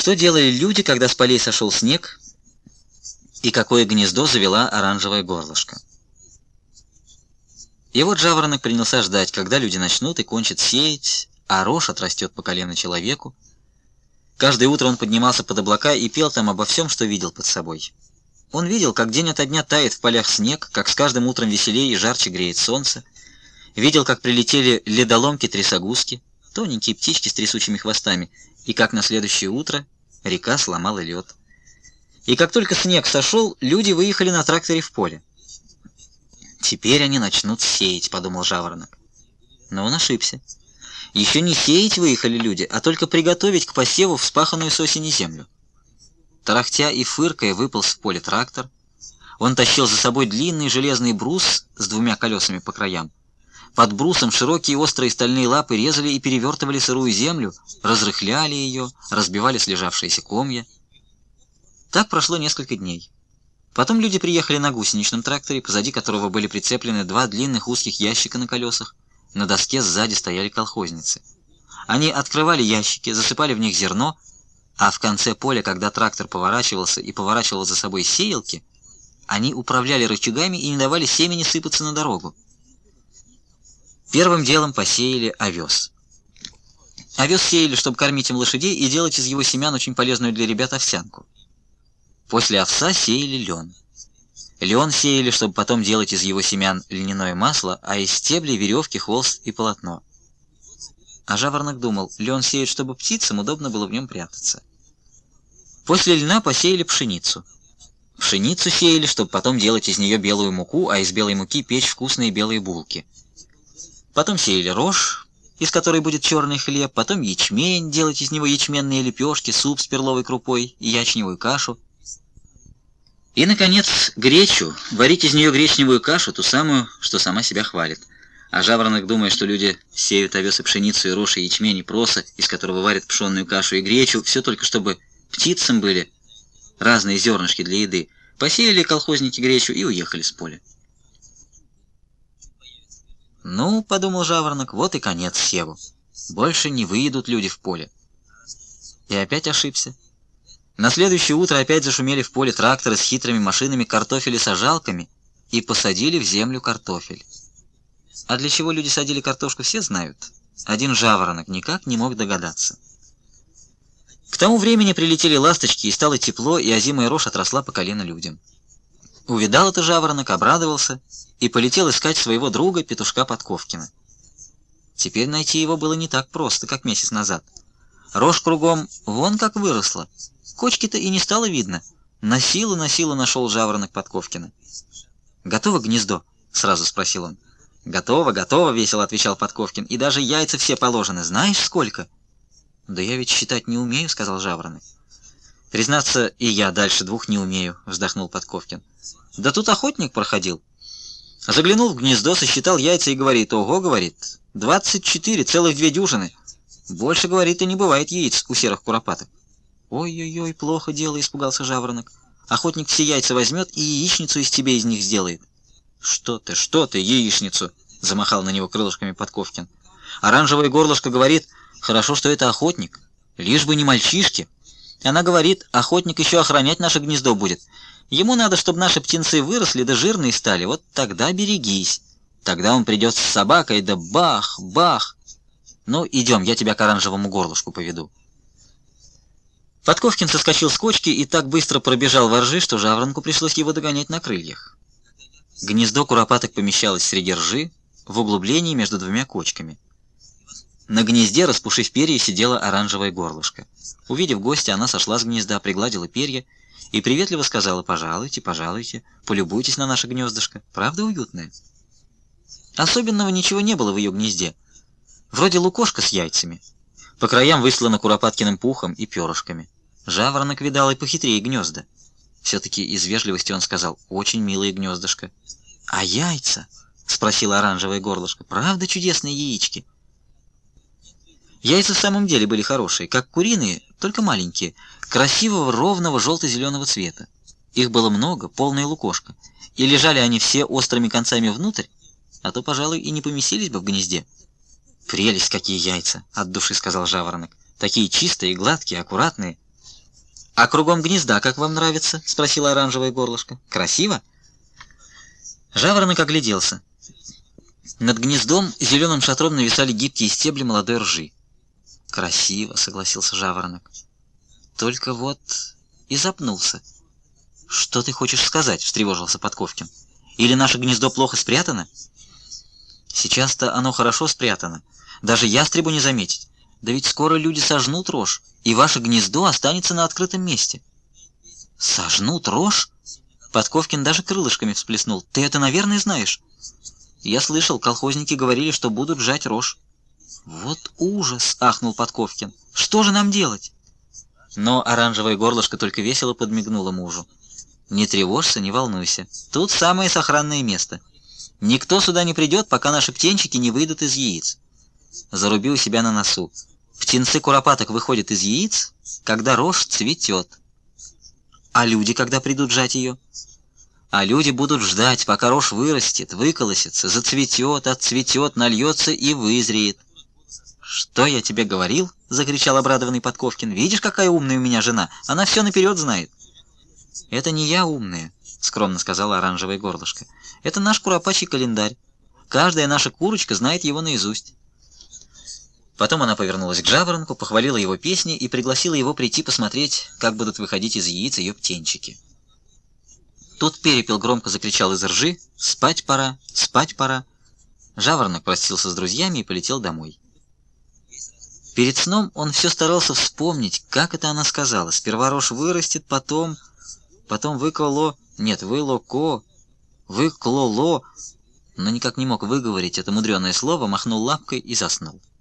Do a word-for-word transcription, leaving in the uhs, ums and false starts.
Что делали люди, когда с полей сошел снег, и какое гнездо завела оранжевая горлышко? И вот жаворонок принялся ждать, когда люди начнут и кончат сеять, а рожь отрастет по колено человеку. Каждое утро он поднимался под облака и пел там обо всем, что видел под собой. Он видел, как день ото дня тает в полях снег, как с каждым утром веселее и жарче греет солнце. Видел, как прилетели ледоломки-трясогузки, тоненькие птички с трясучими хвостами, и как на следующее утро река сломала лед. И как только снег сошел, люди выехали на тракторе в поле. «Теперь они начнут сеять», — подумал жаворонок. Но он ошибся. Еще не сеять выехали люди, а только приготовить к посеву вспаханную с осени землю. Тарахтя и фыркая выполз в поле трактор. Он тащил за собой длинный железный брус с двумя колесами по краям. Под брусом широкие острые стальные лапы резали и перевертывали сырую землю, разрыхляли ее, разбивали слежавшиеся комья. Так прошло несколько дней. Потом люди приехали на гусеничном тракторе, позади которого были прицеплены два длинных узких ящика на колесах. На доске сзади стояли колхозницы. Они открывали ящики, засыпали в них зерно, а в конце поля, когда трактор поворачивался и поворачивал за собой сеялки, они управляли рычагами и не давали семени сыпаться на дорогу. Первым делом посеяли овес. Овес сеяли, чтобы кормить им лошадей и делать из его семян очень полезную для ребят овсянку. После овса сеяли лен. Лен сеяли, чтобы потом делать из его семян льняное масло, а из стеблей веревки, холст и полотно. А жаворонок думал, лен сеют, чтобы птицам удобно было в нем прятаться. После льна посеяли пшеницу. Пшеницу сеяли, чтобы потом делать из нее белую муку, а из белой муки печь вкусные белые булки. Потом сеяли рожь, из которой будет черный хлеб, потом ячмень, делать из него ячменные лепешки, суп с перловой крупой и ячневую кашу. И, наконец, гречу, варить из нее гречневую кашу, ту самую, что сама себя хвалит. А жаворонок, думая, что люди сеют овес и пшеницу, и рожь, и ячмень, и проса, из которого варят пшенную кашу и гречу, все только чтобы птицам были разные зернышки для еды, посеяли колхозники гречу и уехали с поля. «Ну, — подумал жаворонок, — вот и конец севу. Больше не выедут люди в поле». И опять ошибся. На следующее утро опять зашумели в поле тракторы с хитрыми машинами, картофелесажалками, и посадили в землю картофель. А для чего люди садили картошку, все знают. Один жаворонок никак не мог догадаться. К тому времени прилетели ласточки, и стало тепло, и озимая рожь отросла по колено людям. Увидал это жаворонок, обрадовался и полетел искать своего друга, петушка Подковкина. Теперь найти его было не так просто, как месяц назад. Рожь кругом вон как выросла. Кочки-то и не стало видно. На силу, на силу нашел жаворонок Подковкина. «Готово гнездо?» — сразу спросил он. «Готово, готово», — весело отвечал Подковкин. «И даже яйца все положены. Знаешь, сколько?» «Да я ведь считать не умею», — сказал жаворонок. «Признаться, и я дальше двух не умею», — вздохнул Подковкин. «Да тут охотник проходил. Заглянул в гнездо, сосчитал яйца и говорит: ого, — говорит, — двадцать четыре, целых две дюжины. Больше, — говорит, — и не бывает яиц у серых куропаток». «Ой-ой-ой, плохо дело», — испугался жаворонок. «Охотник все яйца возьмет и яичницу из тебя из них сделает». «Что ты, что ты, яичницу?» — замахал на него крылышками Подковкин. «Оранжевое горлышко говорит: хорошо, что это охотник, лишь бы не мальчишки. Она говорит: охотник еще охранять наше гнездо будет. Ему надо, чтобы наши птенцы выросли да жирные стали, вот тогда берегись. Тогда он придет с собакой, да бах, бах. Ну, идем, я тебя к оранжевому горлышку поведу». Подковкин соскочил с кочки и так быстро пробежал во ржи, что жаворонку пришлось его догонять на крыльях. Гнездо куропаток помещалось среди ржи, в углублении между двумя кочками. На гнезде, распушив перья, сидела оранжевое горлышко. Увидев гостя, она сошла с гнезда, пригладила перья и приветливо сказала: «Пожалуйте, пожалуйте, полюбуйтесь на наше гнездышко. Правда уютное?» Особенного ничего не было в ее гнезде. Вроде лукошка с яйцами. По краям выслано куропаткиным пухом и перышками. Жаворонок видал и похитрее гнезда. Все-таки из вежливости он сказал: «Очень милое гнездышко». «А яйца?» — спросила оранжевое горлышко. «Правда чудесные яички?» Яйца в самом деле были хорошие, как куриные, только маленькие, красивого ровного желто-зеленого цвета. Их было много, полное лукошко, и лежали они все острыми концами внутрь, а то, пожалуй, и не поместились бы в гнезде. «Прелесть, какие яйца!» — от души сказал жаворонок. «Такие чистые, гладкие, аккуратные. «А кругом гнезда как вам нравится?» — спросила оранжевое горлышко. «Красиво?» Жаворонок огляделся. Над гнездом зеленым шатром нависали гибкие стебли молодой ржи. «Красиво», — согласился жаворонок. «Только вот...» и запнулся. «Что ты хочешь сказать?» — встревожился Подковкин. «Или наше гнездо плохо спрятано?» «Сейчас-то оно хорошо спрятано. Даже ястребу не заметить. Да ведь скоро люди сожнут рожь, и ваше гнездо останется на открытом месте». «Сожнут рожь?» Подковкин даже крылышками всплеснул. «Ты это, наверное, знаешь?» «Я слышал, колхозники говорили, что будут жать рожь». «Вот ужас!» — ахнул Подковкин. «Что же нам делать?» Но оранжевое горлышко только весело подмигнуло мужу. «Не тревожься, не волнуйся. Тут самое сохранное место. Никто сюда не придет, пока наши птенчики не выйдут из яиц. Заруби у себя на носу. Птенцы куропаток выходят из яиц, когда рожь цветет. А люди когда придут жать ее? А люди будут ждать, пока рожь вырастет, выколосится, зацветет, отцветет, нальется и вызреет». «Что я тебе говорил?» — закричал обрадованный Подковкин. «Видишь, какая умная у меня жена? Она все наперед знает». «Это не я умная», — скромно сказала оранжевое горлышко. «Это наш куропачий календарь. Каждая наша курочка знает его наизусть». Потом она повернулась к жаворонку, похвалила его песни и пригласила его прийти посмотреть, как будут выходить из яиц ее птенчики. Тут перепел громко закричал из ржи: «Спать пора, спать пора». Жаворонок простился с друзьями и полетел домой. Перед сном он все старался вспомнить, как это она сказала. Сперва рожь вырастет, потом... Потом выколо... Нет, вылоко... Выклоло... Но никак не мог выговорить это мудреное слово, махнул лапкой и заснул.